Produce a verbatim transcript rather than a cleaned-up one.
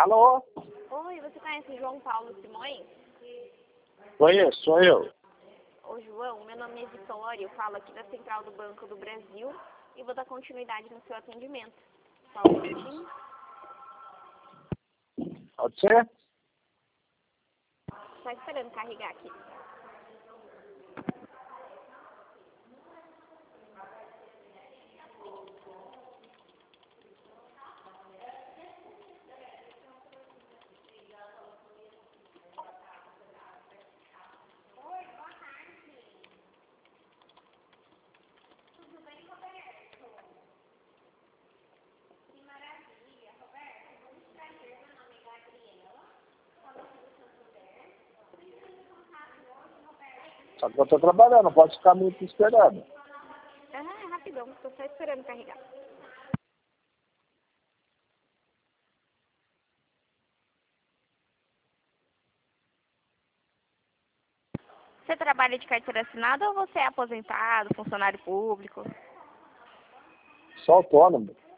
Alô? Oi, você conhece João Paulo Simões? Conheço, sou eu. Ô João, meu nome é Vitória, eu falo aqui da Central do Banco do Brasil e vou dar continuidade no seu atendimento. Só um minutinho. Pode ser? Só esperando carregar aqui. Só que eu tô trabalhando, não pode ficar muito esperando. Ah, é rapidão, tô só esperando carregar. Você trabalha de carteira assinada ou você é aposentado, funcionário público? Sou autônomo.